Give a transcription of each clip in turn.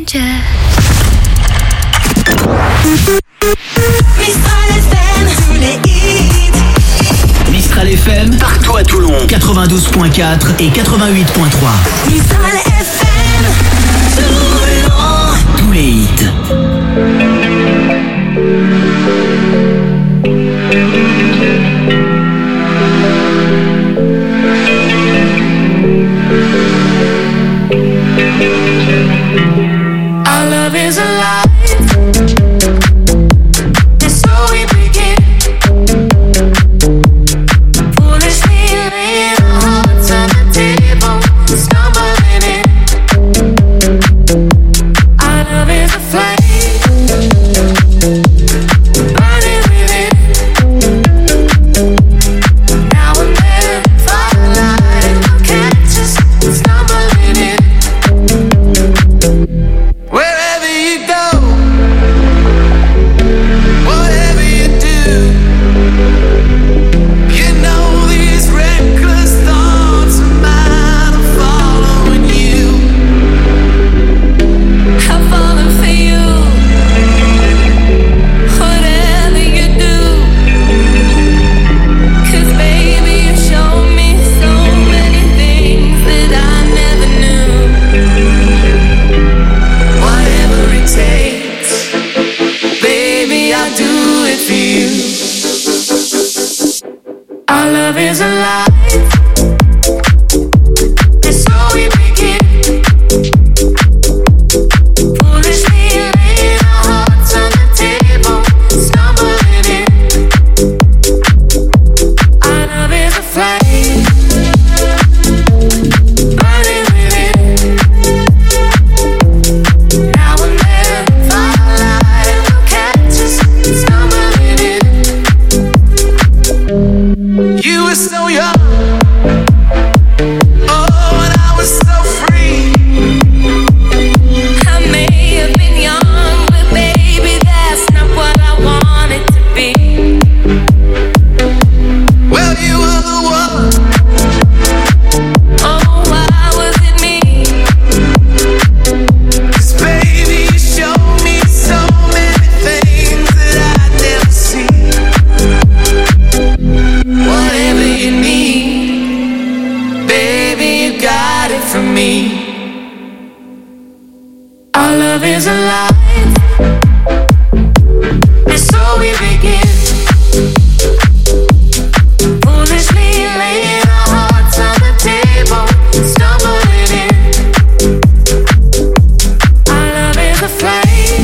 Mistral FM, tous les hits. Mistral FM, partout à Toulon, 92.4 et 88.3. Mistral FM, Toulon. Tous les hits. Our love is alive. And so we begin. Foolishly laying our hearts on the table, stumbling in. Our love is a flame, burning within. Now and then, firelight will catch us, stumbling in. Wherever you go, whatever you do, you know these reckless thoughts of mine are following you. I'm falling for you. Whatever you do, 'cause baby you show me so many things that I never knew. Whatever it takes, baby, I'll do it for you. Our love is alive, and so we begin. Foolishly laying our hearts on the table, stumbling in. Our love is a flame, burning within. Now and then, firelight will catch us, stumbling in. You were so young, oh, and I was so free. I may have been young, but baby, that's not what I wanted to be. Well, you were the one. Oh, why was it me? 'Cause baby, you showed me so many things that I'd never seen. Whatever you need, baby, you got it from me. Our love is alive, and so we begin. Foolishly laying our hearts on the table, stumbling in. Our love is a flame,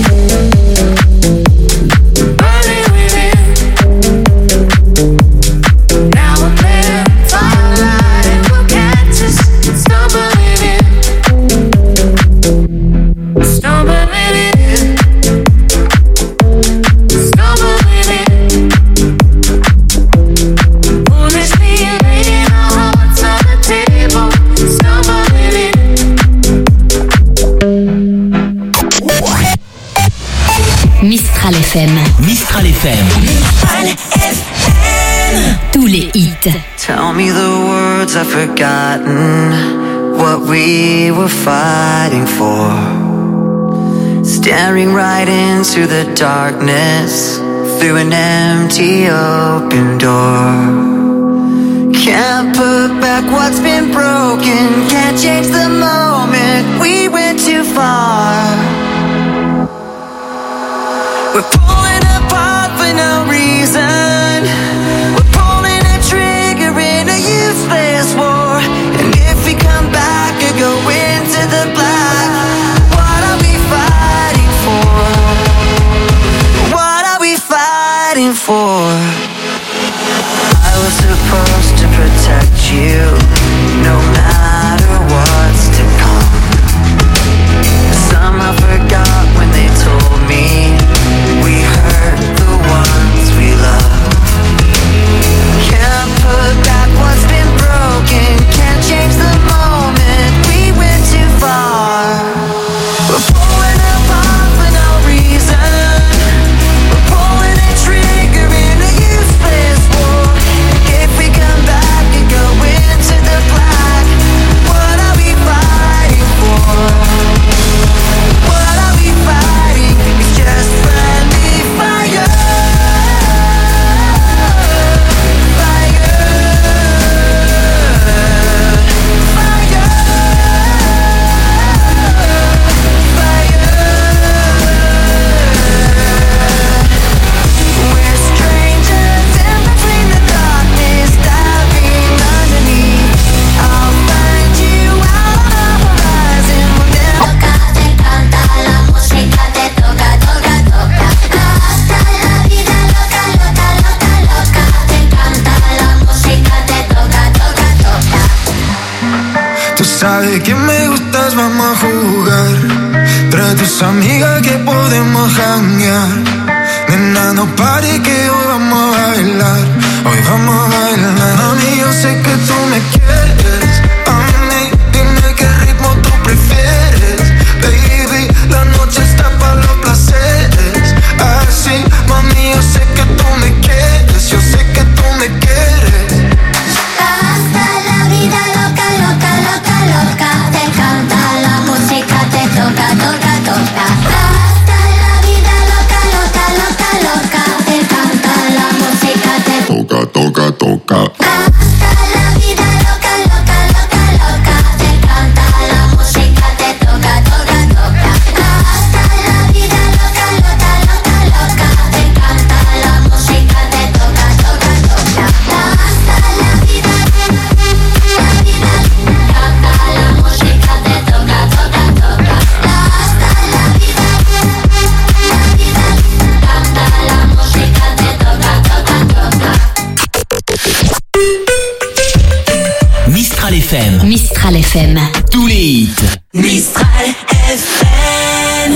burning within. Now and then, firelight will catch us, stumbling in. Stumbling in. Stumbling in. Foolishly laying our hearts on the table, stumbling in. Mistral FM. Mistral FM. Mistral FM. Tous les hits. Tell me the words I've forgotten, what we were fighting for. Staring right into the darkness, through an empty open door. Can't put back what's been broken, can't change the moment, we went too far. We're pulling apart for no reason. We're pulling a trigger in a useless war. And if we come back or go into the black, what are we fighting for? What are we fighting for? I was supposed to protect you, no matter what's to come. Somehow sabe que me gustas, vamos a jugar. Trae a tus amigas que podemos janguear. Nena, no pare que hoy vamos a bailar. Hoy vamos a bailar. Mami, yo sé que tú me quieres. Mami, dime qué ritmo tú prefieres. Baby, la noche está para los placeres. Así, mami, yo sé que tú me quieres. Yo sé que tú me quieres. Hasta la vida loca, loca, loca, loca. Te encanta la música, te toca, toca, toca. Hasta la vida loca, loca, loca, loca. Te encanta la música, te toca, toca, toca. Hasta la vida loca, loca, loca, loca. Te encanta la música, te toca, toca, toca. Hasta la vida loca, loca, loca, loca. Te encanta la música, te toca, toca, toca. Hasta la vida, la vida, canta la música, te toca, toca, toca. Hasta la vida, canta la música, te toca, toca, toca. Mistral FM. Mistral FM. Tous les hits. Mistral FM.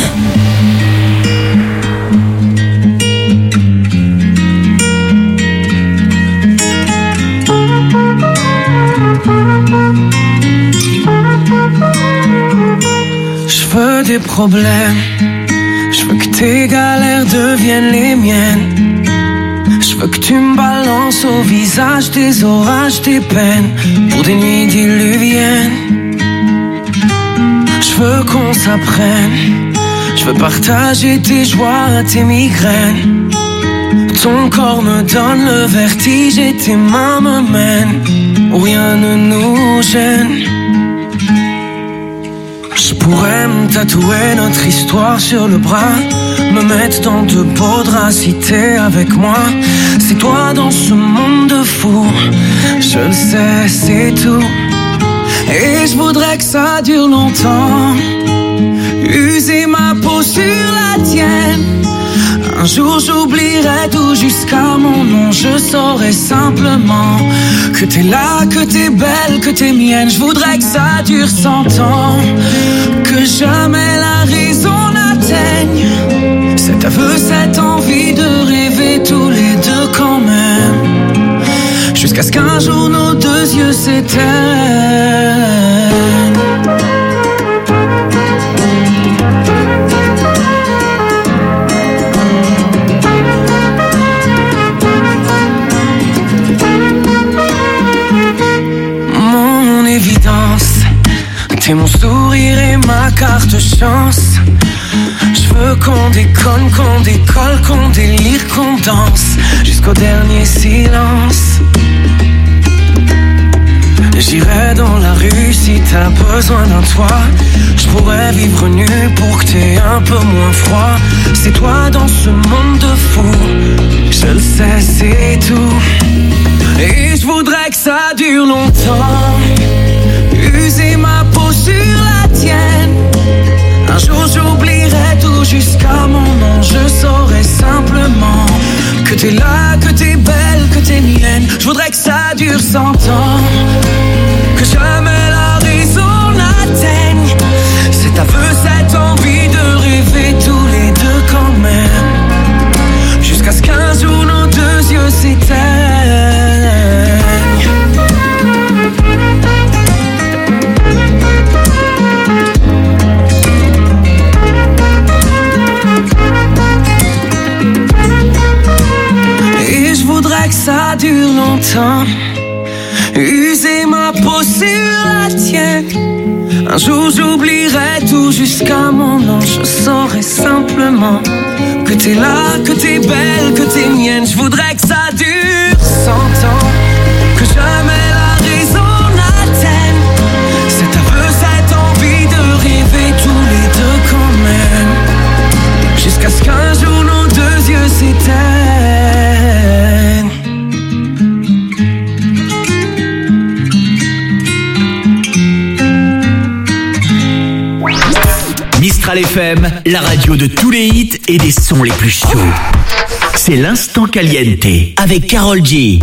Je veux des problèmes. Je veux que tes galères deviennent les miennes. Je veux que tu me balances au visage tes orages, tes peines pour des nuits diluviennes. Je veux qu'on s'apprenne. Je veux partager tes joies, tes migraines. Ton corps me donne le vertige et tes mains me mènent où rien ne nous gêne. Je pourrais me tatouer notre histoire sur le bras, me mettre dans de beaux draps si t'es avec moi. C'est toi dans ce monde de fous, je le sais, c'est tout. Et je voudrais que ça dure longtemps, user ma peau sur la tienne. Un jour j'oublierai tout jusqu'à mon nom. Je saurai simplement que t'es là, que t'es belle, que t'es mienne. Je voudrais que ça dure 100 ans, que jamais la raison n'atteigne cet aveu, cette envie de rêver tous les deux quand même, jusqu'à ce qu'un jour nos deux yeux s'éteignent. T'es mon sourire et ma carte chance. Je veux qu'on déconne, qu'on décolle, qu'on délire, qu'on danse jusqu'au dernier silence. J'irai dans la rue si t'as besoin d'un toit. Je pourrais vivre nu pour que t'aies un peu moins froid. C'est toi dans ce monde de fous, je le sais, c'est tout. Et je voudrais que ça dure longtemps, user ma peau sur la tienne. Un jour j'oublierai tout jusqu'à mon nom. Je saurai simplement que t'es là, que t'es belle, que t'es mienne. Je voudrais que ça dure 100 ans, que jamais la raison n'atteigne cet aveu, cette envie de rêver tous les deux quand même, jusqu'à ce qu'un jour nos deux yeux s'éteignent. Que ça dure longtemps, user ma peau sur la tienne. Un jour j'oublierai tout jusqu'à mon nom. Je saurai simplement que t'es là, que t'es belle, que t'es mienne. Je voudrais que ça dure 100 ans, que jamais la raison n'atteigne cet aveu, cette envie de rêver tous les deux quand même, jusqu'à ce qu'un jour nos deux yeux s'éteignent. Mistral FM, la radio de tous les hits et des sons les plus chauds. C'est l'instant caliente avec Karol G.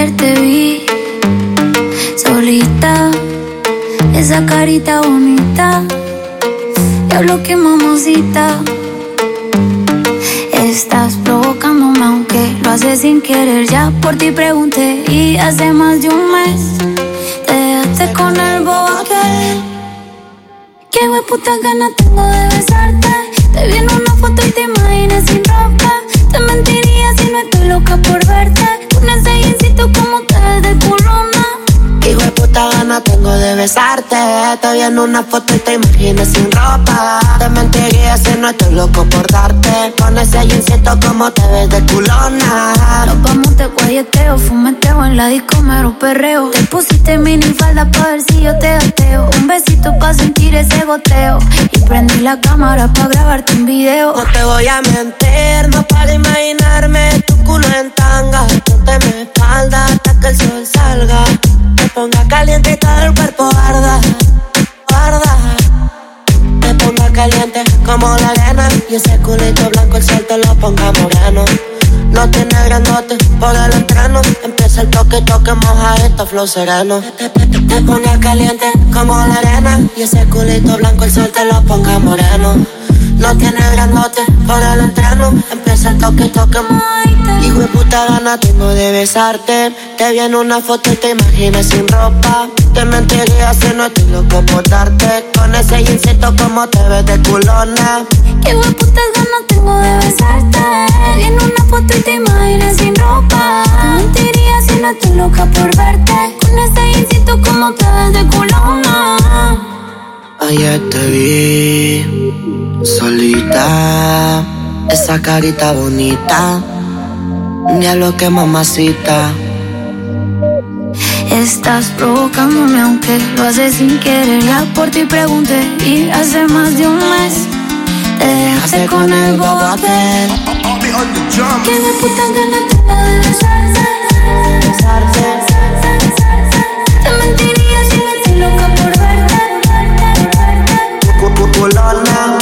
ayer te vi solita, esa carita bonita. Diablo, qué mamacita. Estás provocándome aunque lo haces sin querer. Ya por ti pregunté y hace más de un mes te dejaste con el bobo aquel. Qué hueputa gana tengo de besarte. Te vi en una foto y te imaginé sin ropa. Te mentiría si no estoy loca por verte. Con ese jeansito como te ves de culona. Hijo de puta gana tengo de besarte. Te vi en una foto y te imaginé sin ropa. Te mentiría si no estoy loco por darte. Con ese jeansito como te ves de culona. Nos vamos de guayeteo, fumeteo en la disco mero perreo. Te pusiste mini falda pa' ver si yo te gateo. Un besito pa' sentir ese goteo. Y prendí la cámara pa' grabarte un video. No te voy a mentir, no para imaginarme tu culo en tanga. Ponte mi espalda hasta que el sol salga. Te ponga caliente y todo el cuerpo arda, arda. Te ponga caliente como la arena. Y ese culito blanco el sol te lo ponga moreno. No tiene grandote por el entreno. Empieza el toque, toque, mojadito, flow sereno. Te ponga caliente como la arena. Y ese culito blanco el sol te lo ponga moreno. No tiene grandote por el entreno. Empieza el toque, toque. Hijo de puta gana tengo de besarte. Te vi en una foto y te imaginé sin ropa. Te mentiría si no estoy loco por darte. Con ese jeansito como te ves de culona. Qué hueputa gana tengo de besarte. Te vi en una foto y te imaginé sin ropa. Te mentiría si no estoy loca por verte. Con ese jeansito como te ves de culona. Ayer te vi solita, esa carita bonita. Diablo, qué mamacita. Estás provocándome aunque lo haces sin querer. Ya por ti pregunté y hace más de un mes te dejaste con el bobo aquel. Qué de puta gana tengo de besarte. Te mentiría si no estoy loca por verte. Culona.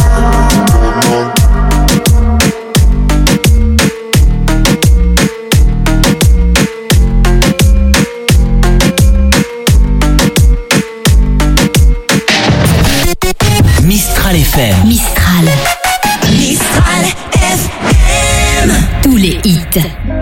Mistral FM. Mistral. Mistral FM. Tous les hits.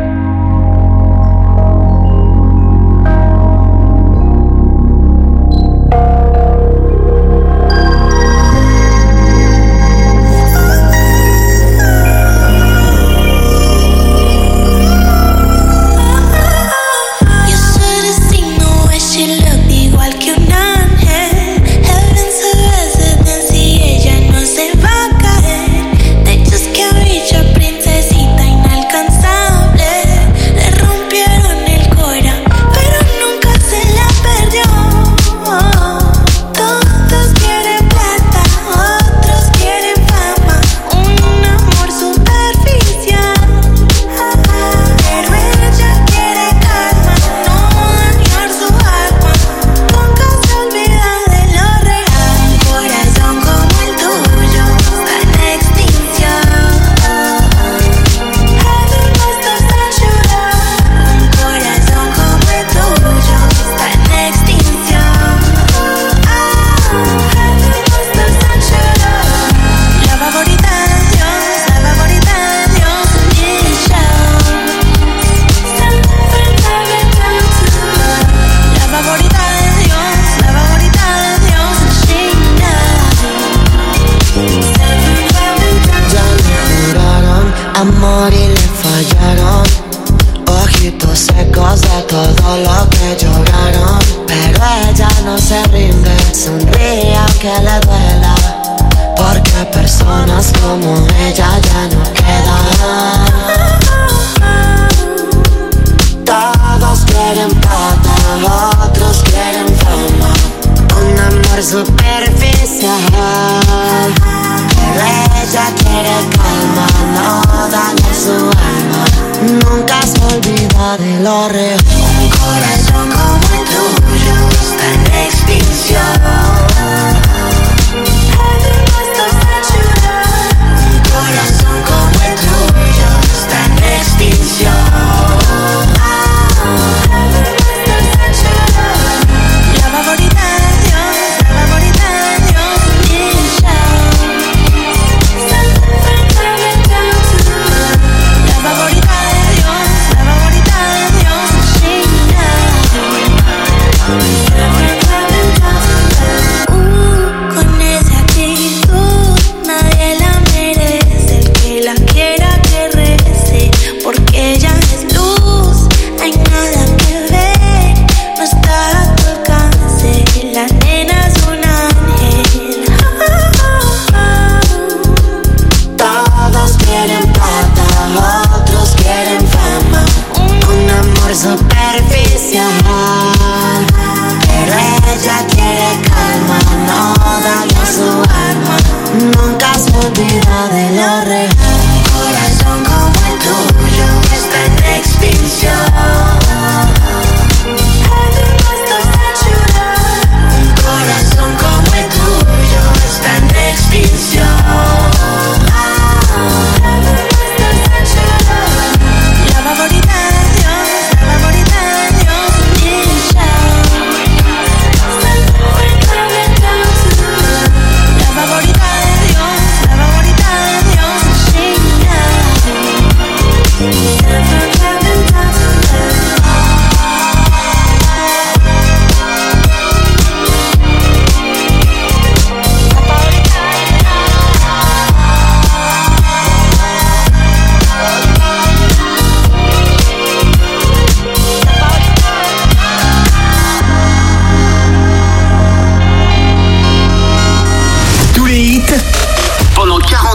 amor y le fallaron. Ojitos secos de todo lo que lloraron. Pero ella no se rinde, sonríe aunque le duela. Porque personas como ella ya no quedan. Todos quieren plata, otros quieren fama. Un amor superficial. Pero ella quiere calma, no daña su alma. Nunca se olvida de lo real. Un corazón como el tuyo está en extinción. Un corazón como el tuyo está en extinción.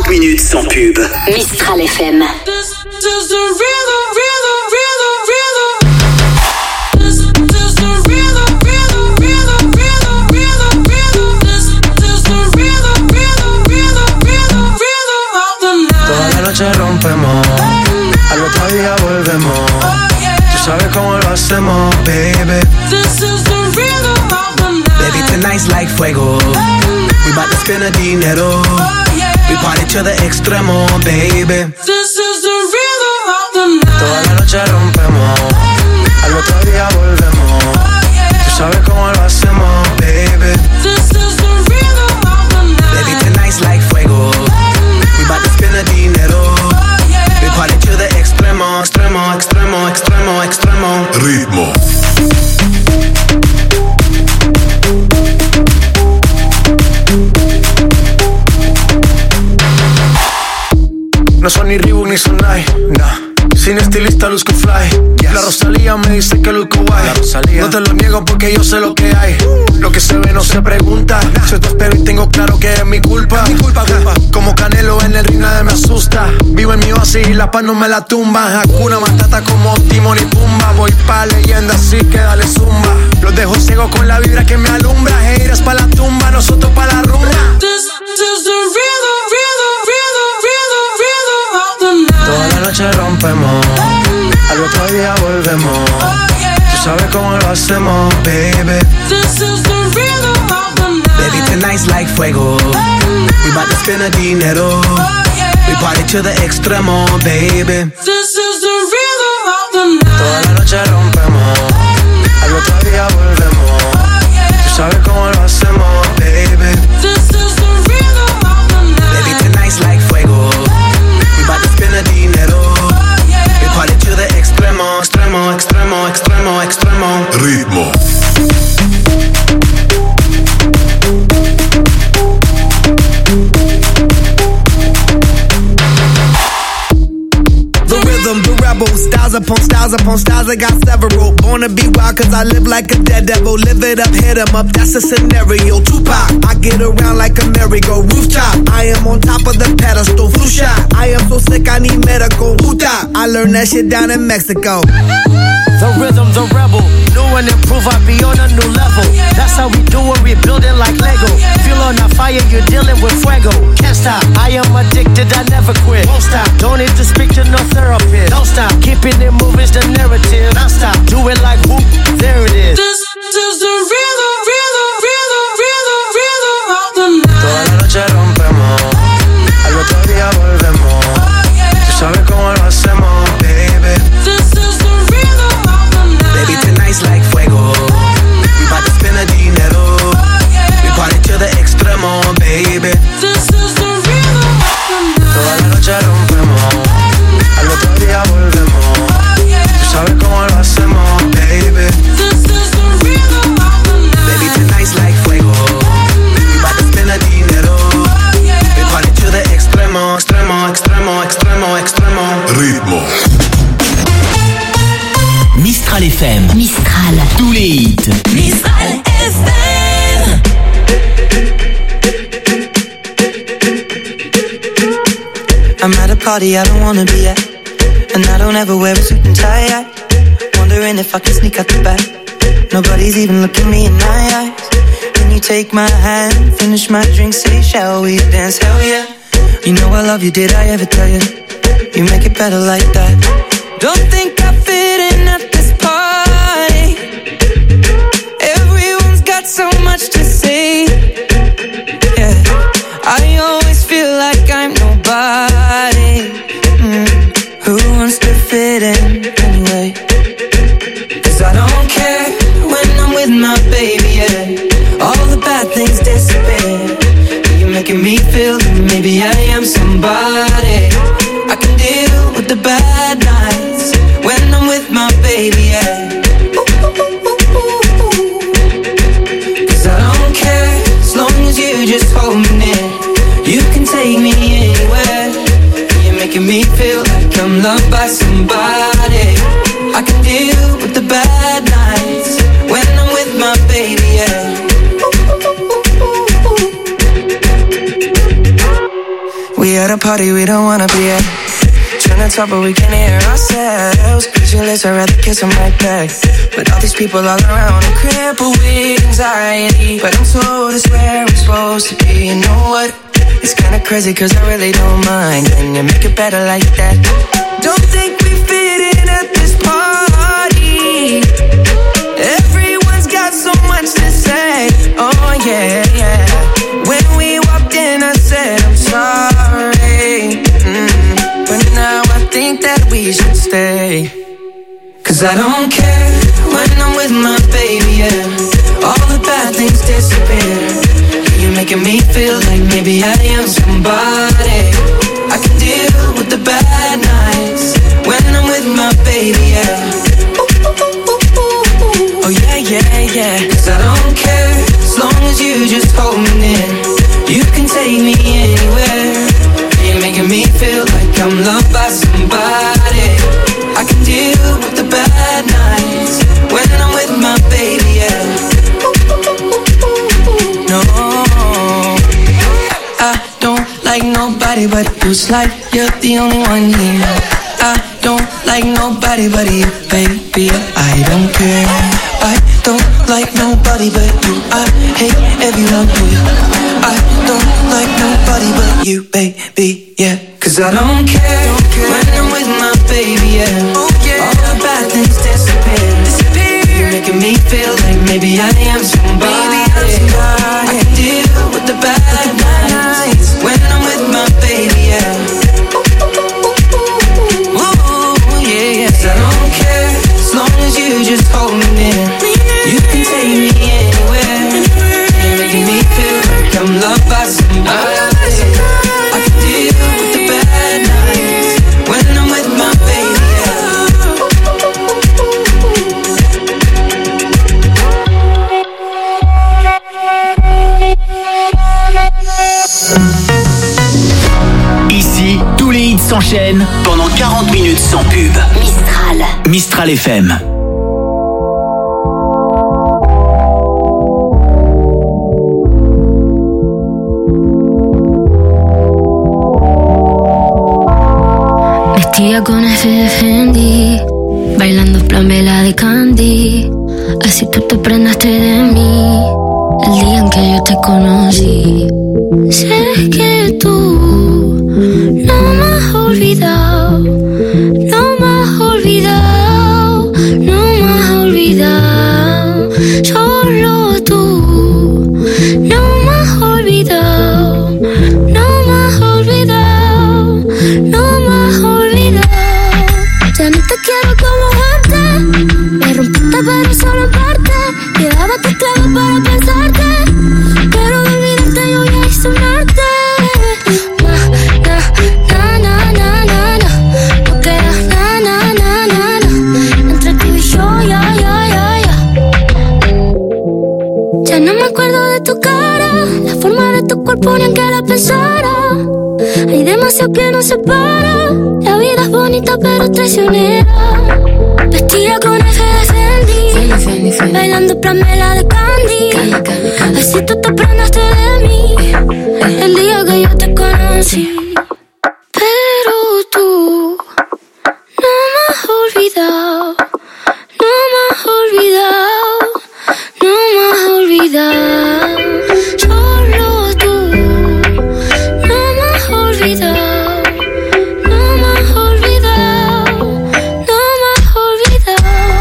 30 minutes sans pub. Mistral FM. This is the rhythm, rhythm, rhythm, rhythm. This is the rhythm, rhythm, rhythm, rhythm, rhythm, rhythm. This is the rhythm, rhythm, rhythm, rhythm, rhythm of the night. Toda la noche rompemos, al otro día volvemos. Tú sabes cómo lo hacemos, baby. This is the rhythm of the night. Baby, tonight's like fuego. We bout to spend the dinero. We party to the extremo, baby. This is the rhythm of the night. Toda la noche rompemos, al otro día volvemos. Tú sabes cómo lo hacemos, baby. This is the rhythm of the night. Baby, tonight's like fuego. We bout to spend the dinero. We party to the extremo, extremo, extremo, extremo, extremo. Ritmo. No son ni Reebok ni Sonai, nah. Sin estilista luzco fly, yes. La Rosalía me dice que luzco guay. No te lo niego porque yo sé lo que hay. Lo que se ve no se pregunta, nah. Yo te espero y tengo claro que es mi culpa, culpa. Como Canelo en el ring nadie me asusta. Vivo en mi oasis y la paz no me la tumba. Hakuna Matata como Timon y Pumba. Voy pa' leyenda así que dale zumba. Los dejo ciegos con la vibra que me alumbra. Haters pa' la tumba, nosotros pa' la rumba. This is the rhythm, rhythm, rhythm, rhythm, rhythm of the night. Toda la noche rompemos, al otro día volvemos. Tú sabes cómo lo hacemos, baby. This is the rhythm of the night. Baby, tonight's like fuego. We bout to spend the dinero. We party to the extremo, baby. This is the rhythm of the night. Toda la noche rompemos, al otro día volvemos. Tú sabes cómo lo hacemos, baby. This is the rhythm of the night. Baby, tonight's like fuego. We bout to spend the dinero. We party to the extremo, extremo, extremo, extremo, extremo. Ritmo. The rhythm, the rebel, styles upon styles upon styles, I got several. Born to be wild cause I live like a dead devil. Live it up, hit 'em up, that's a scenario. Tupac, I get around like a merry-go rooftop. I am on top of the pedestal, flu shot. I am so sick I need medical. Huta, I learned that shit down in Mexico. The rhythm, the rebel, new and improve, I be on a new level. That's how we do it, we build it like Lego. Feel on a fire, you're dealing with fuego. Can't stop, I am addicted, I never quit. Won't stop, don't need to speak to no therapist. Don't stop, keeping it moving's the narrative. Don't stop, do it like whoop, there it is. This is the rhythm, rhythm, rhythm, rhythm, rhythm of the night. Toda la noche rompemos, al otro día volvemos. Tú sabes cómo lo hacemos, baby. This is the rhythm of the night. Baby, tonight's like fuego. We bout to spend the dinero. We party to the extremo, baby. This is the rhythm of the night. Toda la noche rompemos, al otro día volvemos. Tú sabes cómo lo hacemos, baby. This is the rhythm of the night. Baby, tonight's like fuego. We bout to spend the dinero. We party to the extremo, extremo, extremo, extremo, extremo. Ritmo. Mistral FM. Mistral. Tous les hits. Mistral FM. I'm at a party I don't wanna be at, and I don't ever wear a suit and tie. Wondering if I can sneak out the back. Nobody's even looking me in my eyes. Can you take my hand, finish my drink, say shall we dance? Hell yeah. You know I love you, did I ever tell you? You make it better like that. Don't think I fit in at this party. Everyone's got so much to say. Yeah, I always feel like I'm nobody. Who wants to fit in anyway? 'Cause I don't care when I'm with my baby, yeah. All the bad things disappear. You're making me feel that maybe I am somebody. I can deal with the bad nights when I'm with my baby, yeah. 'Cause I don't care as long as you just hold me near. You can take me anywhere. You're making me feel like I'm loved by somebody. I can deal with the bad nights when I'm with my baby, yeah. We at a party we don't wanna be at. Trying to talk but we can't hear ourselves. Pictureless, I'd rather kiss them right back. But all these people all around, I'm crippled with anxiety. But I'm told it's where we're supposed to be. You know what? It's kinda crazy cause I really don't mind. Can you make it better like that? Don't think we fit in at this party. Everyone's got so much to say. Oh yeah, yeah. When we walked in I said I'm sorry. But now I think that we should stay. Cause I don't care when I'm with my baby, yeah. All the bad things disappear. You're making me feel like maybe I am somebody. I can deal with the bad nights when I'm with my baby, yeah. Oh yeah, yeah, yeah. Cause I don't care as long as you just hold me near. You can take me anywhere. You're making me feel like I'm loved by somebody. I can deal with the bad nights when I'm with my baby, yeah. No, I don't like nobody but you. It's like you're the only one here. I don't like nobody but you, baby. I don't care. I don't like nobody but you. I hate everyone here. I don't like nobody but you, baby, yeah. Cause I don't care when I'm with my baby, yeah. All the bad things disappear. You're making me feel like maybe I am somebody. I can deal with the bad nights when I'm with my baby, yeah. Ooh, yeah, yeah. Cause I don't care as long as you just hold me near. You can take me anywhere. You're making me feel like I'm loved by somebody. I can deal with the bad nights when I'm with my baby, Ici, tous les hits s'enchaînent pendant 40 minutes sans pub. Mistral. Mistral FM. Vestida con ese Fendi, bailando Pamela de Candy. Así tú te prendaste de mí el día en que yo te conocí. Sé que tú no me has olvidado, no me has olvidado, no me has olvidado. Solo tú no me has olvidado, no me has olvidado, no me has olvidado. Ya no te quiero como antes, me rompiste pero solo en parte. Llevaba tus clavos para pensarte, pero de olvidarte yo ya hice un arte. No queda na. Entre tú y yo, ya. Ya no me acuerdo de tu cara, la forma de tu cuerpo ni en que la pensara. Hay demasiado que nos separa, la vida es bonita pero traicionera. Vestida con F de Fendi, bailando Pamela de Candy. Así tú te prendaste de mí el día que yo te conocí. Pero tú no me has olvidado, no me has olvidado, no me has olvidado. Solo tú no me has olvidado, no me has olvidado, no me has olvidado.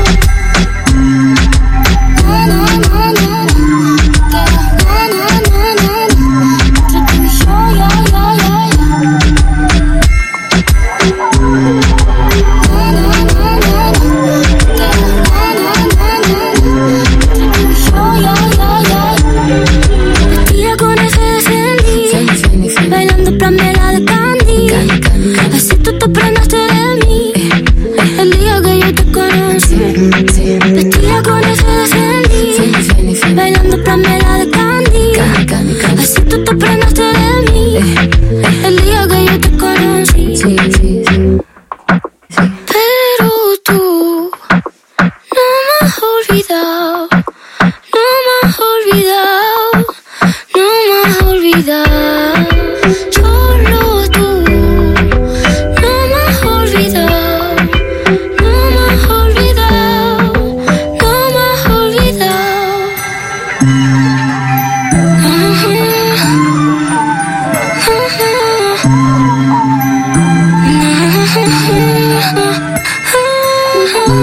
Vestida con F de Fendi, bailando Pamela de Candy. Así tú te prendaste de mí el día que yo te conocí. Vestida con F de Fendi, bailando Pamela de Candy. Así tú te prendaste de mí el día que yo te conocí. Pero tú no me has olvidado, no me has olvidado, no me has olvidado. Solo tú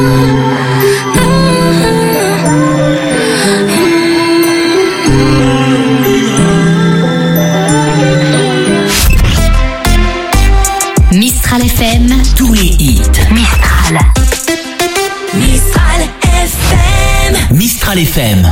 Mistral FM, Tous les hits. Mistral. Mistral FM. Mistral FM.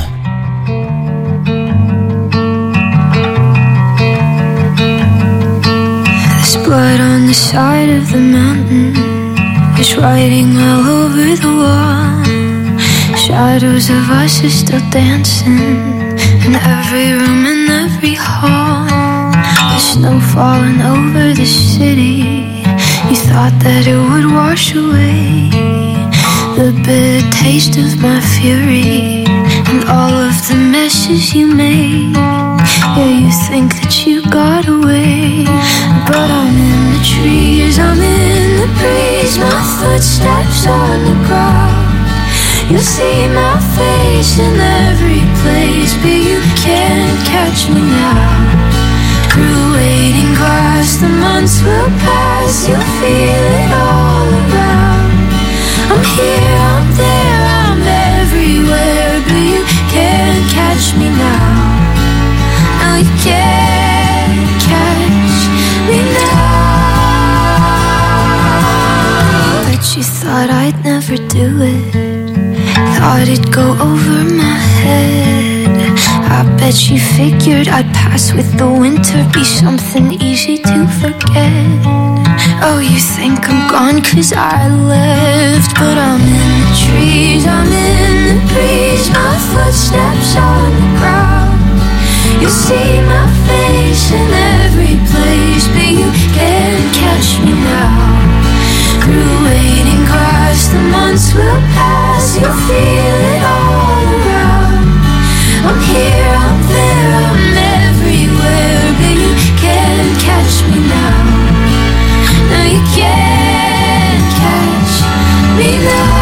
There's blood on the side of the mountain. There's writing all over the wall. Shadows of us are still dancing in every room and every hall. The snow falling over the city. You thought that it would wash away the bitter taste of my fury and all of the messes you made. Yeah, you think that you got away, but I'm in the trees, I'm in the breeze. My footsteps on the ground. You'll see my face in every place, but you can't catch me now. Through waiting glass, the months will pass. You'll feel it all around. I'm here, I'm there, I'm everywhere, but you can't catch me now. No, you can't catch me now. But you thought I'd never do it. Thought it'd go over my head. I bet you figured I'd pass with the winter, be something easy to forget. Oh, you think I'm gone 'cause I left, but I'm in the trees, I'm in the breeze. My footsteps on the ground. You'll see my face in every place, but you can't catch me now. Through waiting glass, the months will pass. You'll feel it all around. I'm here, I'm there, I'm everywhere, but you can't catch me now. No, you can't catch me now.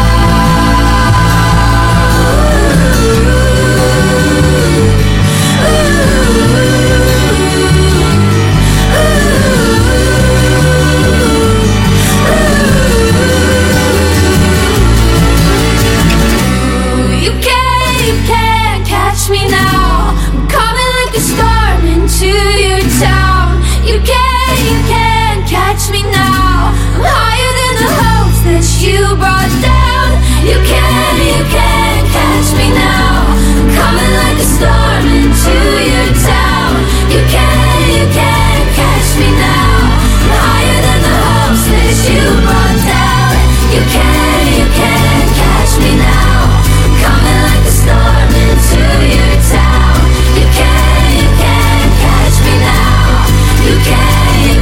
You can't catch me now. I'm coming like a storm into your town. You can't catch me now. I'm higher than the hopes that you brought down. You can't catch me now. I'm coming like a storm into your town. You can't catch me now. I'm higher than the hopes that you brought down. You can't catch me now. I'm coming like a storm into your town. You can't catch me now. You can.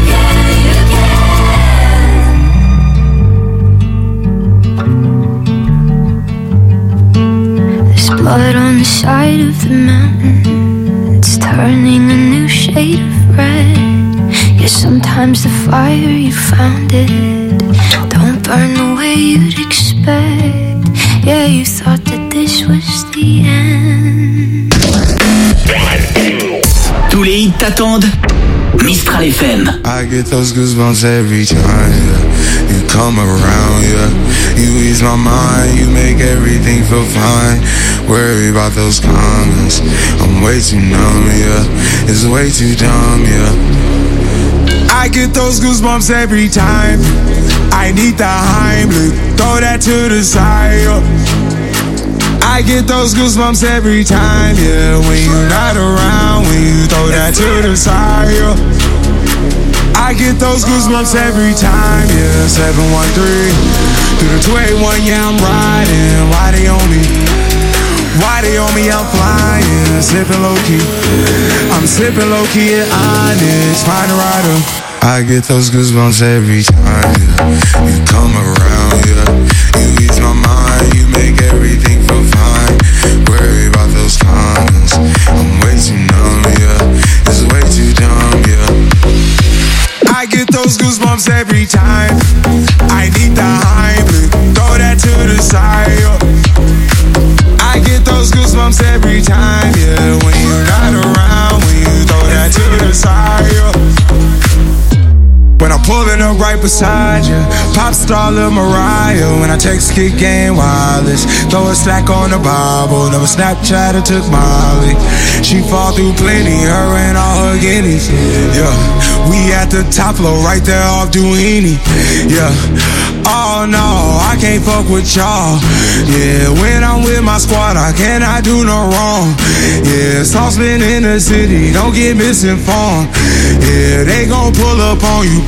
There's blood on the side of the mountain. It's turning a new shade of red. Yeah, sometimes the fire you found it don't burn the way you'd expect. Yeah, you thought that this was the end. Tous les hits t'attendent. Mistral FM. I get those goosebumps every time, yeah. You come around, yeah. You ease my mind, you make everything feel fine. Worry about those comments, I'm way too numb, yeah. It's way too dumb, yeah. I get those goosebumps every time. I need the Heimlich, throw that to the side, yeah. I get those goosebumps every time, yeah. When you're not around, when you throw that to the side, yeah. I get those goosebumps every time, yeah. 713 through the 281, yeah, I'm riding. Why they on me? Why they on me? I'm flying, sipping low key. I'm sipping low key at Onyx, find a rider. I get those goosebumps every time, yeah. You come around, yeah. You ease my mind, you make everything feel fine. Worry about those comments, I'm way too numb, yeah. It's way too dumb, yeah. I get those goosebumps every time. I need the Heimlich, throw that to the side, yeah. I get those goosebumps every time, yeah. When you're not around, when you throw that to the side, yeah. When I'm pulling up right beside you. Pop star Lil Mariah. When I text kick game wireless. Throw a stack on the Bible. Never Snapchat or took Molly. She fall through plenty, her and all her guineas. Yeah, we at the top floor, right there off Duini. Yeah, oh no, I can't fuck with y'all. Yeah, when I'm with my squad, I cannot do no wrong. Yeah, saucepan in the city, don't get misinformed. Yeah, they gon' pull up on you.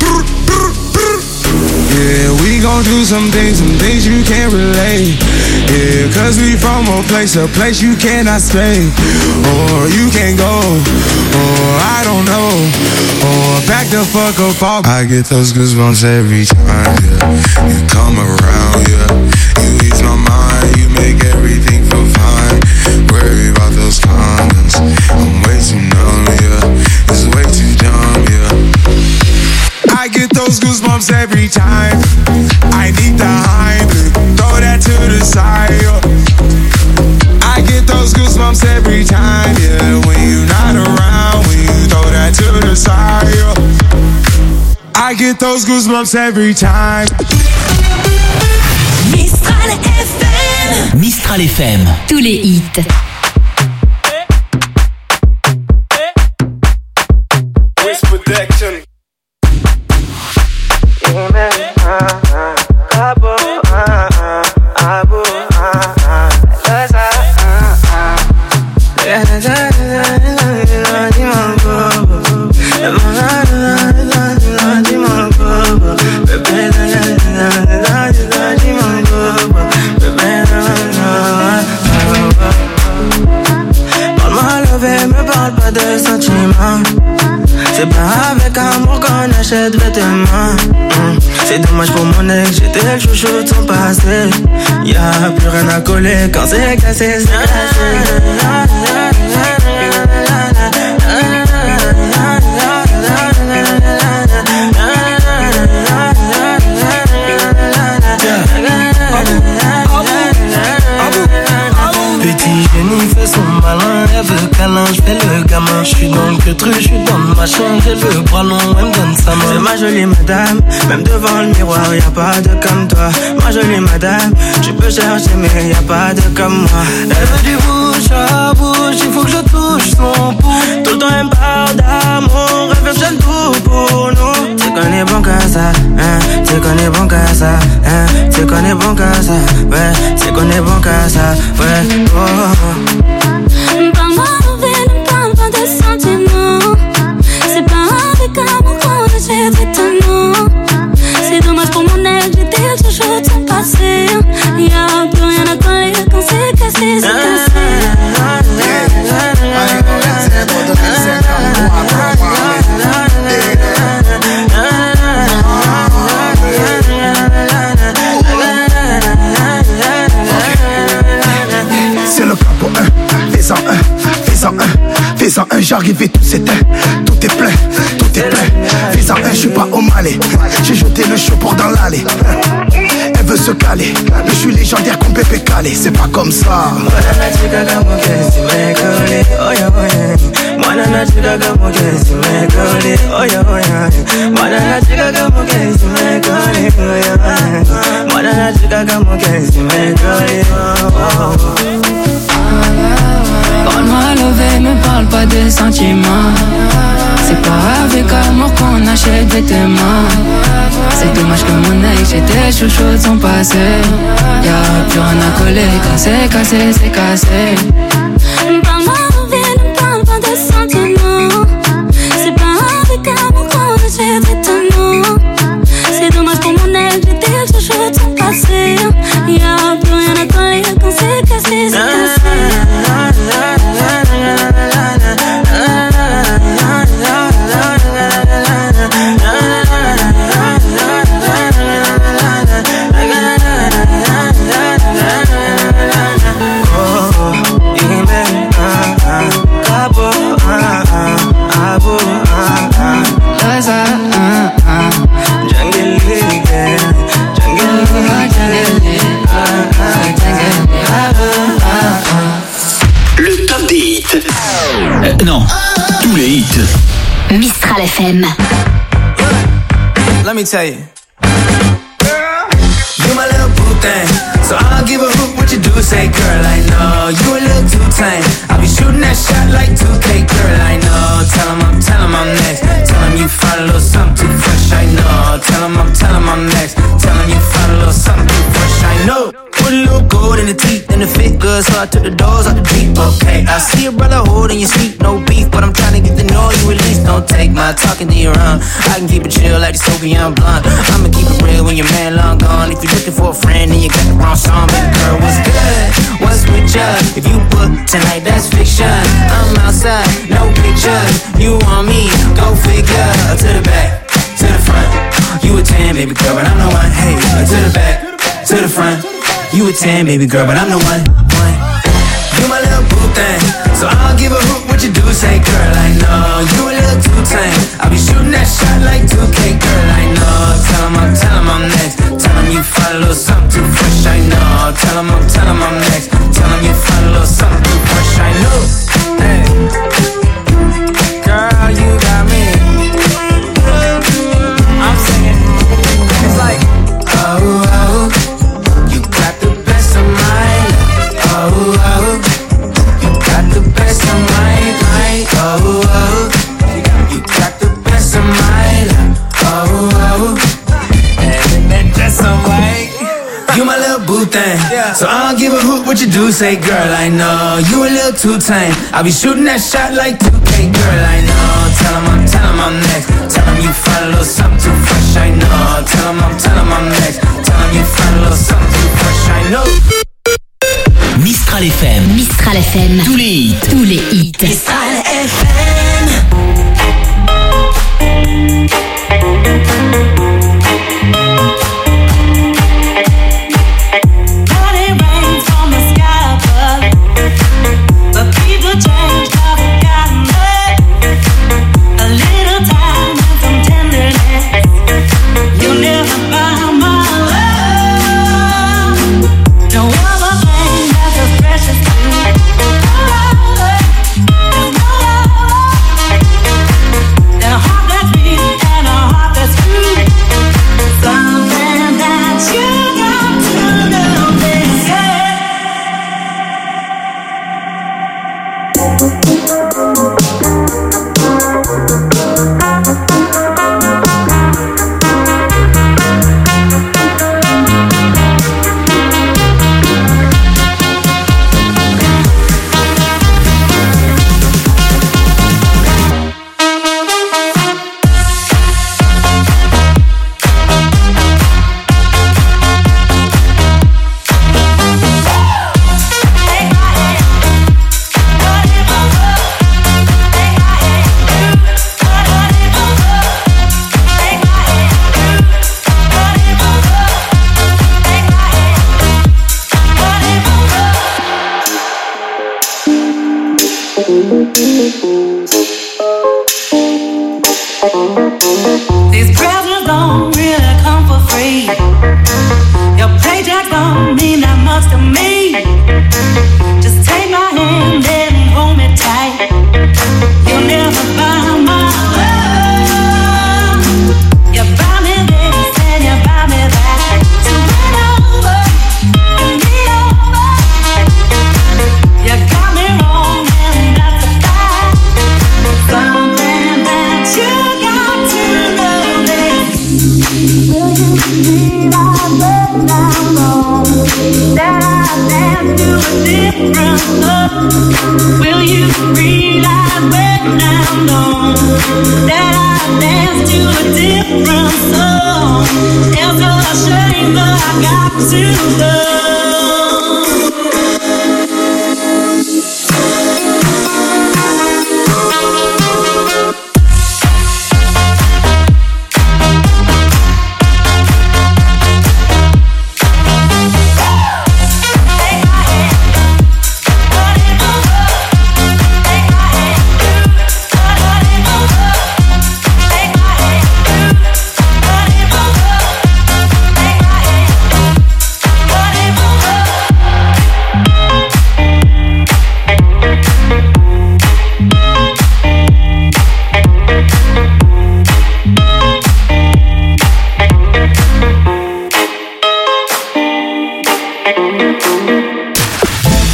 Yeah, we gon' do some things you can't relate. Yeah, cause we from a place you cannot stay. Or you can't go, or I don't know. Or back the fuck up off. I get those goosebumps every time, yeah. You come around, yeah. You ease my mind, you make everything feel fine. Worry about those condoms, I'm way too numb, yeah. It's way too dumb, yeah. I get those goosebumps every time. I need the Heimlich, throw that to the side. I get those goosebumps every time, yeah. When you're not around, when you throw that to the side. I get those goosebumps every time. Mistral FM. Mistral FM. Tous les hits. Wish protection. C'est pas avec amour qu'on achète vêtements. C'est dommage pour mon ex, j'étais le chouchou de son passé. Y'a plus rien à coller quand c'est cassé, c'est cassé. Petit génie fait son malin, elle veut câlin, j'fais le gamin. J'suis dans le queutru, j'suis dans le machin, j'ai le bras long, elle me donne sa main. C'est ma jolie madame, même devant le miroir, y'a pas de comme toi. Ma jolie madame, tu peux chercher mais y'a pas de comme moi. Elle veut du bouche à bouche, il faut que je touche son pouce. Tout le temps elle me parle d'amour, elle veut que je tout pour nous. C'est qu'on est bon qu'à ça, hein, c'est qu'on est bon qu'à ça, hein, c'est qu'on est bon qu'à ça, ouais, c'est qu'on est bon qu'à ça, ouais. Parle-moi d'envie, ne parle pas de sentiments. C'est pas avec amour qu'on achète des tenants. C'est dommage pour mon ex, j'étais le chouchou de son passé. Y'a plus rien à coller quand c'est cassé, c'est cassé. C'est le capot 1, fais-en un, fais-en un, fais-en un, j'arrive et tout s'éteint, tout est plein, fais-en un, j'suis pas au Malais, j'ai jeté le chaud pour dans l'allée. Elle veut se caler, je suis légendaire comme Pépé Calé, c'est pas comme ça. Parle-moi levé, me parle pas de sentiments. C'est pas avec amour qu'on achète des témoins. C'est dommage que mon ex, j'étais chouchou de son passé. Y'a plus rien à coller quand c'est cassé, c'est cassé. Parle-moi d'envie, ne parle pas de sentiments. C'est pas avec amour qu'on achète des tenants. C'est dommage pour mon ex, j'étais le chouchou de son passé. Y'a plus rien à coller quand c'est cassé, c'est cassé. Le top des hits. Non, tous les hits. Mistral FM. Let me tell you. Girl, you my little boo thing, so I don't give a hoot what you do. Say, girl, I know you a little too tame. I'll be shooting that shot like 2K, girl, I know. Tell him I'm next. Tell him you find a little something too fresh, I know. Tell him I'm next. Tell him you find a little something too fresh, I know. Put a little gold in the teeth and it fit good, so I took the doors out the Jeep. Okay, I see a brother holding your seat, no beef, but I'm trying to get to know you at least. Don't take my talking to your own. I can keep it chill like the Soviet blonde. I'ma keep it real when your man long gone. If you're looking for a friend, then you got the wrong song. Baby girl, what's good? What's with ya? If you book tonight, that's fiction. I'm outside, no pictures. You want me? Go figure. To the back, to the front. You a 10, baby girl, but I'm the one. Hey, to the back, to the front. You a 10, baby girl, but I'm the one. You my little boo thing, so I don't give a hoot what you do. Say, girl, I know you a little too tame. I'll be shooting that shot like 2K, girl, I know. Tell him I'm next. Tell him you find a little something too fresh, I know. Tell him I'm next. Tell him you find a little something too fresh, I know. Hey, girl, you got me. I'm singing. It's like, oh, oh. You got the best of mine. Oh, oh. You got the best of mine. Oh, oh. You got the best of mine. Oh, oh. And that dress so white. You my little boo thing, so I don't give a hoot what you do. Say, girl, I know you a little too tame. I'll be shooting that shot like 2K, girl, I know. Tell him I'm next. Tell him you find a little something too fresh, I know. Tell him I'm next. Tell him you find a little something too fresh, I know. Mistral FM. Mistral FM. Tous les hits. Tous les hits. Mistral FM. These presents don't really come for free. Your paycheck don't mean that much to me. Just take my hand and hold me tight. You'll never find my love. You buy me this and you buy me that. So win over and be over. You got me wrong and that's a fact. Something that you got to know this. Will you realize when I'm wrong that I dance to a different love? Will you realize when I'm gone that I dance to a different song? It's a shame, but I got to know.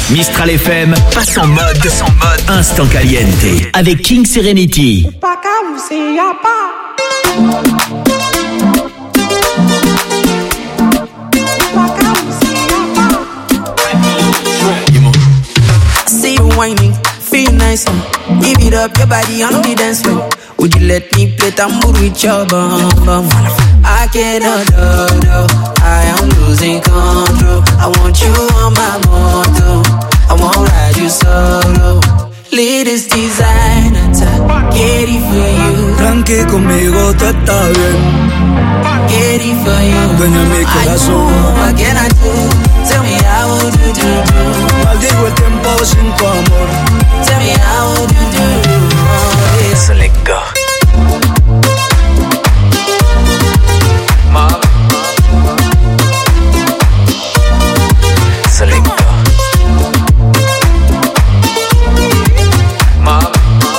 Mistral FM passe en mode Instant Caliente avec King Serenity. See you whining, feel nice. Give it up, your body on the dance floor. Would you let me play tambour with your bum bum? I cannot do, I am losing control. I want you on my moto, I won't ride you solo. Latest designer, get it for you. Tranqui, conmigo tú estás bien. Get it for you. Dueña mi corazón. What can I do? Tell me how do. Maldigo el tiempo sin tu amor. Tell me how do. So let go. Mom. So let go. Mom.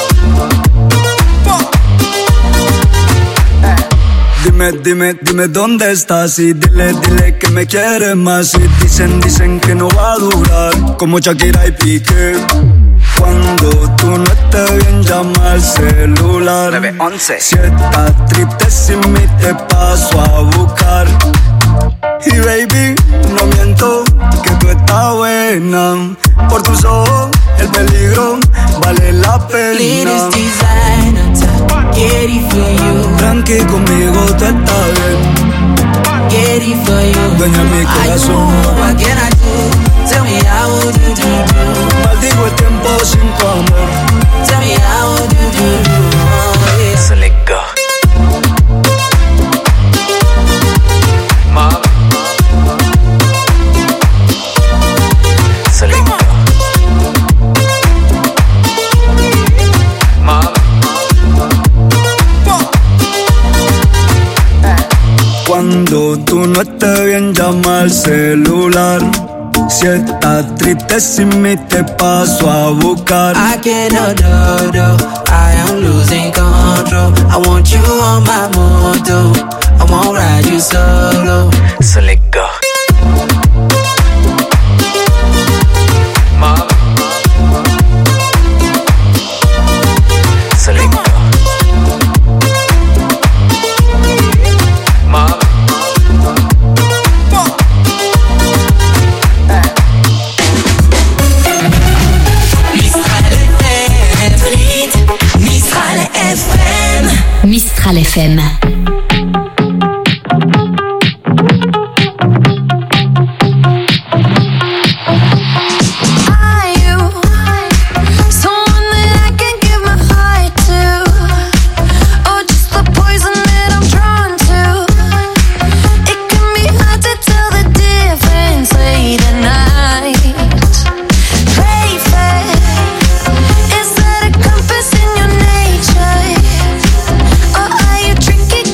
Dime dónde estás y dile que me quieres más. Y dicen que no va a durar, como Shakira y Piqué. Cuando tú no estés bien, llama al celular. 911. Si estás triste sin mí, te paso a buscar. Y baby, no miento, que tú estás buena. Por tus ojos, el peligro vale la pena. Latest designer, get it for you. Tranqui, conmigo tú estás bien. Get it for you. Dueña mi corazón. What can I do? Tell me how do. Maldigo el tiempo sin tu amor. Tell me how do. So let go. Mom. So let go. Mom. Cuando tú no estés bien, llama al celular. Si estás triste sin mí, te paso a buscar. I cannot do, I am losing control. I want you on my moto, I won't ride you solo. So let go. Mom. So let go. Mom. Mistral FM. Tricky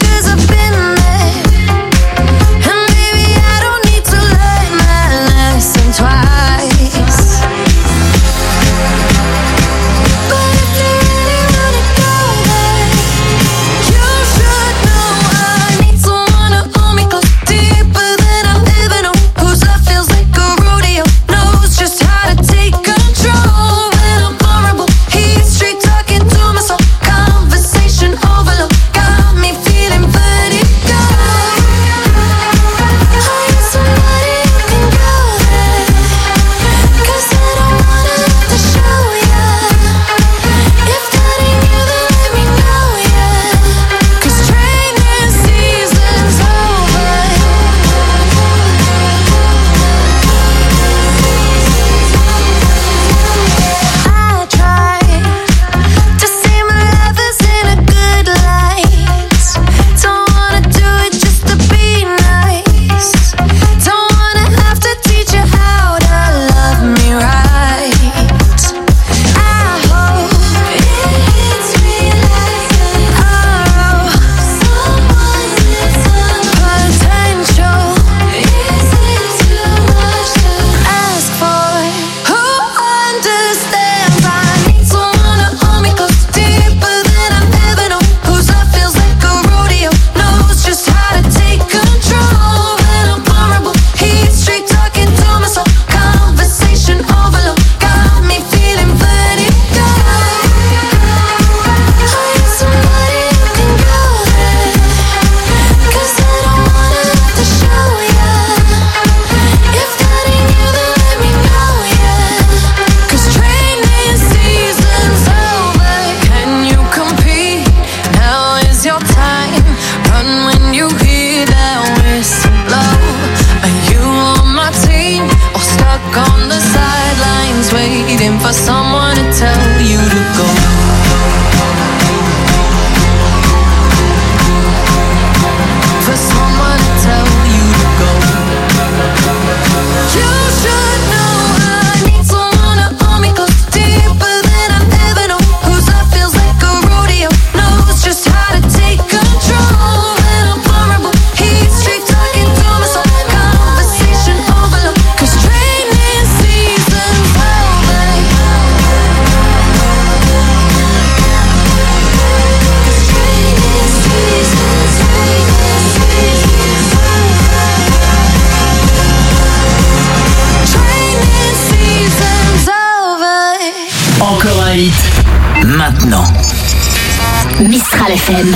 Mistral FM.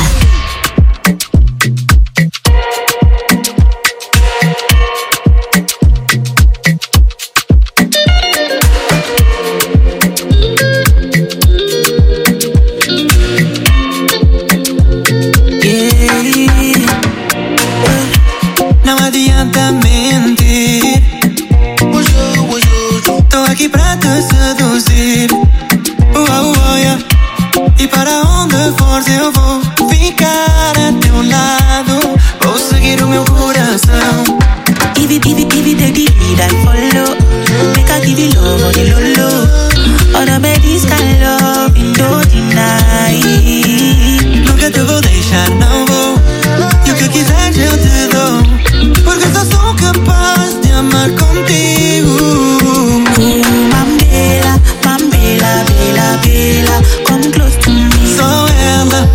Não adianta mentir. Tô aqui pra te seduzir. Yeah. E para onde fores eu vou ficar a teu lado. Vou seguir o meu coração. If they did, I follow. Make I give you love, only lolo. All the babies can love, don't deny. Nunca te vou deixar, não vou. E o que quiseres eu te dou. Porque só sou capaz de amar contigo. Mambela, Mambela, Bela, Bela, come close to me. Sou ela,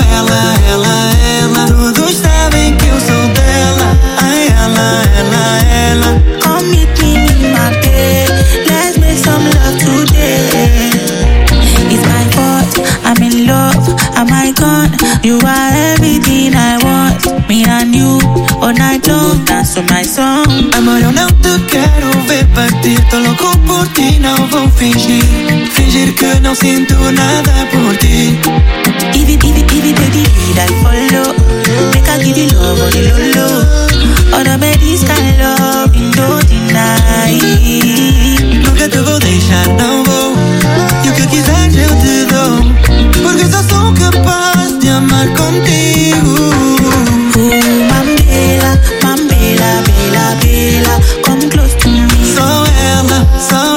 todos sabem que eu sou dela. Ai, ela. Come meet me in my bed. Let's make some love today. It's my fault, I'm in love. Am I gone? You are everything I want. Me and you, all night long. Dance to my song. Amor, eu não te quero ver partir. Tô louco por ti, não vou fingir. Fingir que não sinto nada por ti. If it did, I follow. Make I give you love, only lolo. All the babies can love, don't deny. Nunca te vou deixar, não vou. E o que quiseres eu te dou. Porque só sou capaz de amar contigo. Mambela, Mambela, Bela, Bela, come close to me. Sou ela,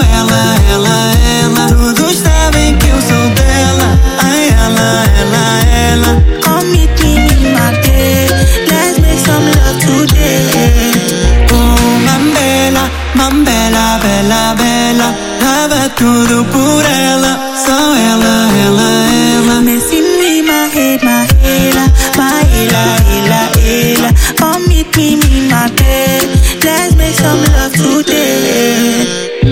todos sabem que eu sou dela. Ai, ela. Come meet me in my bed. Let's make some love today. Oh, Mambela, bela, dava tudo por ela. Sou ela. Messing me, my head, my ela. Come meet me in my bed. Let's make some love today.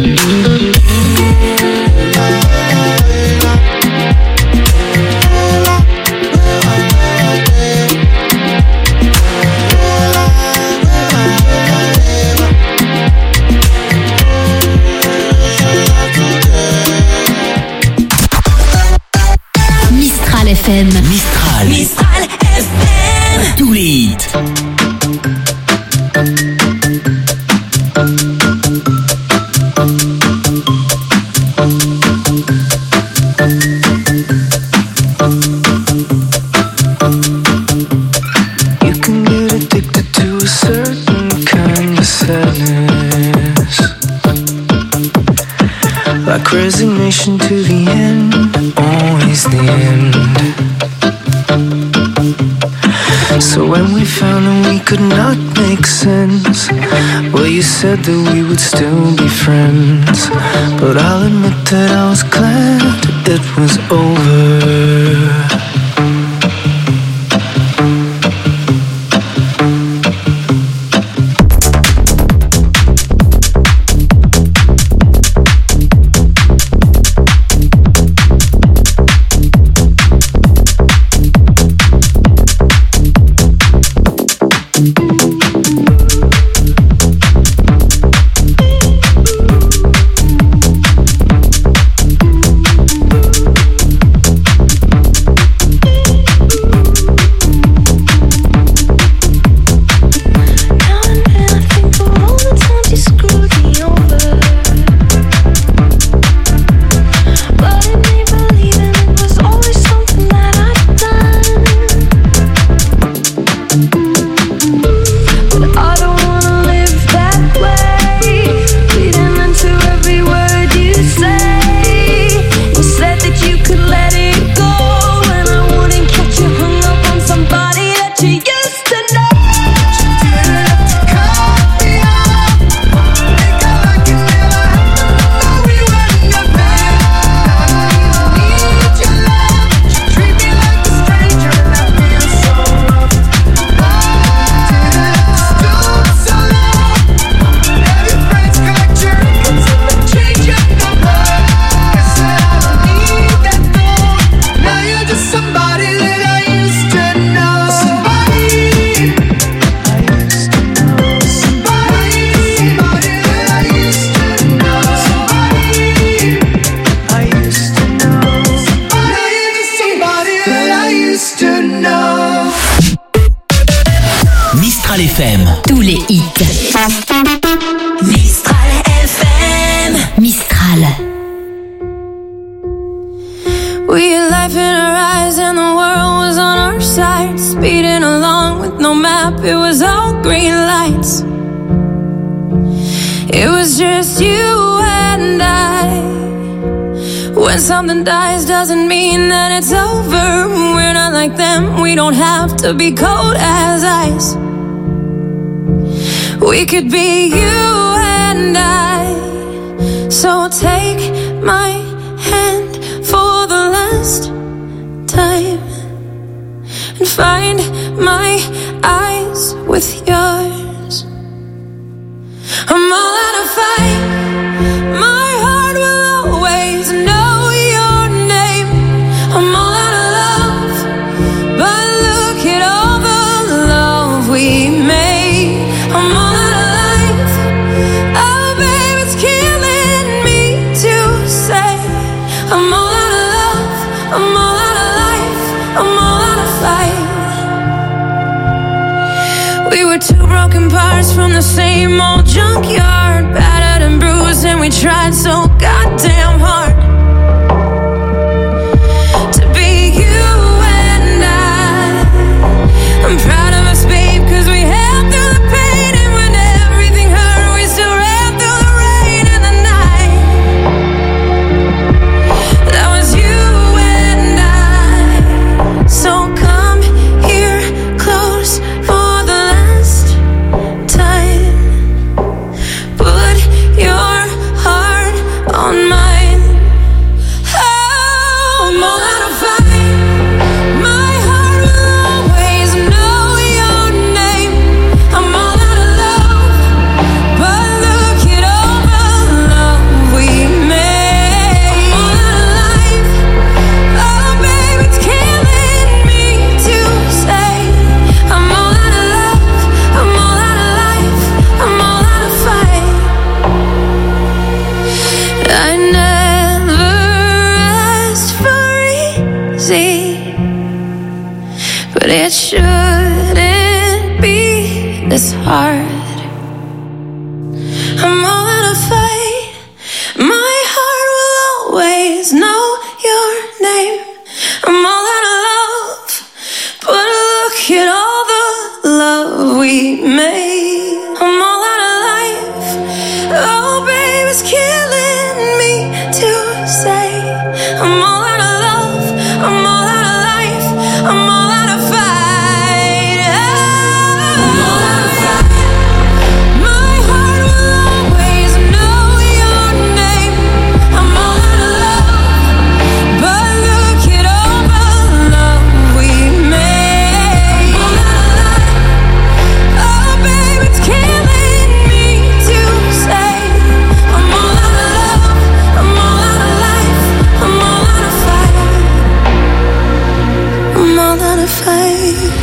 Mistral FM. Mistral FM. Tous les hits. Like resignation to the end, always the end. So when we found that we could not make sense, well, you said that we would still be friends. But I'll admit that I was glad it was over. tired, speeding along with no map. It was all green lights. It was just you and I. When something dies doesn't mean that it's over. We're not like them, we don't have to be cold as ice. We could be you and I. So take my hand for the last time and find my eyes with yours. I'm all out of fight. My heart will always know your name. I'm all out of love, but look at all the love we made. I'm all out of life. Oh, babe, it's killing me to say. I'm all out of love. I'm all out of life. I'm all out of fight. We were two broken parts from the same old junkyard, battered and bruised, and we tried so goddamn hard to be you and I. I'm proud of us, babe, cause we held through the pain, and when everything hurt, we still ran through the rain and the night. That was you and I. So come here close for the last time. Put your heart on mine. Oh, I'm all out of fight. My heart will always know your name. I'm all out of love, but look at all the love we made. I'm all out of life. Oh, babe, it's killing me to say. I'm all out of love. I'm all out of life. I'm all out of fight. I never asked for easy, but it shouldn't be this hard. I'm all out of fight. My heart will always know your name. I'm all out of love, but look at all the love we made. I'm all out of life. Oh, babe, it's killing me to say. I'm all out of love. I'm all out of life. I'm all out of fight. I'm all out of fight. My heart will always know your name. I'm all out of love, but look at all the love we made. I'm all out of life. Oh, babe, it's killing me to say. I'm all out of love. I'm all out of life. I'm all out of fight. I'm all out of fight.